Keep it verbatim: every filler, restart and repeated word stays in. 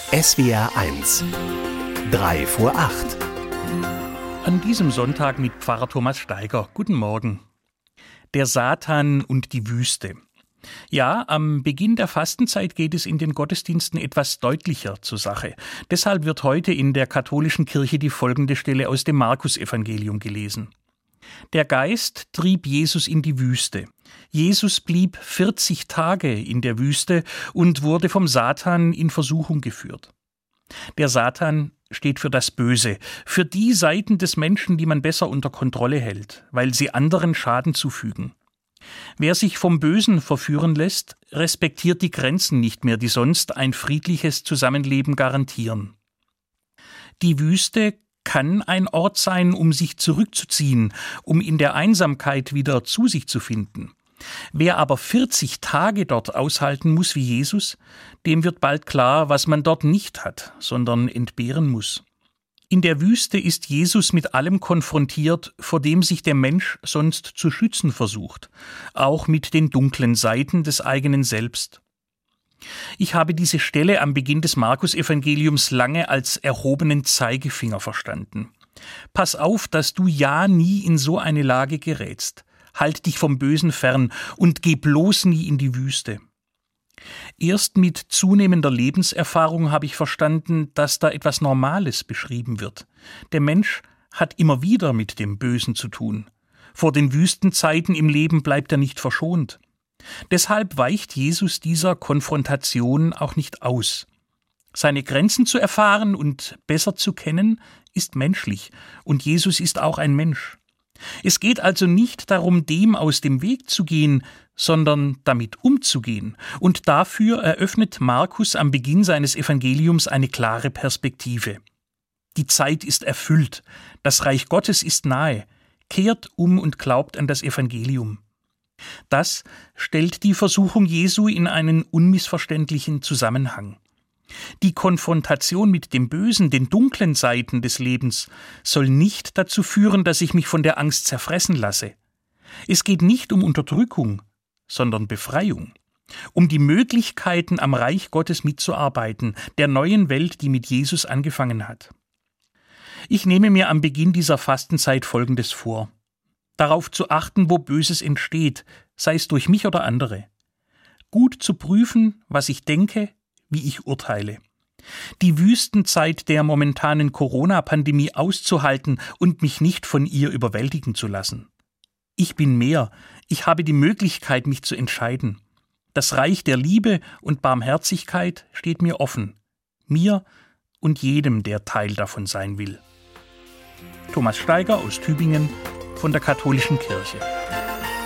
S W R eins. Drei vor acht. An diesem Sonntag mit Pfarrer Thomas Steiger. Guten Morgen. Der Satan und die Wüste. Ja, am Beginn der Fastenzeit geht es in den Gottesdiensten etwas deutlicher zur Sache. Deshalb wird heute in der katholischen Kirche die folgende Stelle aus dem Markus-Evangelium gelesen. Der Geist trieb Jesus in die Wüste. Jesus blieb vierzig Tage in der Wüste und wurde vom Satan in Versuchung geführt. Der Satan steht für das Böse, für die Seiten des Menschen, die man besser unter Kontrolle hält, weil sie anderen Schaden zufügen. Wer sich vom Bösen verführen lässt, respektiert die Grenzen nicht mehr, die sonst ein friedliches Zusammenleben garantieren. Die Wüste kann ein Ort sein, um sich zurückzuziehen, um in der Einsamkeit wieder zu sich zu finden. Wer aber vierzig Tage dort aushalten muss wie Jesus, dem wird bald klar, was man dort nicht hat, sondern entbehren muss. In der Wüste ist Jesus mit allem konfrontiert, vor dem sich der Mensch sonst zu schützen versucht, auch mit den dunklen Seiten des eigenen Selbst. Ich habe diese Stelle am Beginn des Markus-Evangeliums lange als erhobenen Zeigefinger verstanden. Pass auf, dass du ja nie in so eine Lage gerätst. Halt dich vom Bösen fern und geh bloß nie in die Wüste. Erst mit zunehmender Lebenserfahrung habe ich verstanden, dass da etwas Normales beschrieben wird. Der Mensch hat immer wieder mit dem Bösen zu tun. Vor den Wüstenzeiten im Leben bleibt er nicht verschont. Deshalb weicht Jesus dieser Konfrontation auch nicht aus. Seine Grenzen zu erfahren und besser zu kennen, ist menschlich, und Jesus ist auch ein Mensch. Es geht also nicht darum, dem aus dem Weg zu gehen, sondern damit umzugehen. Und dafür eröffnet Markus am Beginn seines Evangeliums eine klare Perspektive. Die Zeit ist erfüllt, das Reich Gottes ist nahe, kehrt um und glaubt an das Evangelium. Das stellt die Versuchung Jesu in einen unmissverständlichen Zusammenhang. Die Konfrontation mit dem Bösen, den dunklen Seiten des Lebens, soll nicht dazu führen, dass ich mich von der Angst zerfressen lasse. Es geht nicht um Unterdrückung, sondern Befreiung, um die Möglichkeiten, am Reich Gottes mitzuarbeiten, der neuen Welt, die mit Jesus angefangen hat. Ich nehme mir am Beginn dieser Fastenzeit Folgendes vor: Darauf zu achten, wo Böses entsteht, sei es durch mich oder andere. Gut zu prüfen, was ich denke, wie ich urteile. Die Wüstenzeit der momentanen Corona-Pandemie auszuhalten und mich nicht von ihr überwältigen zu lassen. Ich bin mehr, ich habe die Möglichkeit, mich zu entscheiden. Das Reich der Liebe und Barmherzigkeit steht mir offen, mir und jedem, der Teil davon sein will. Thomas Steiger aus Tübingen von der Katholischen Kirche.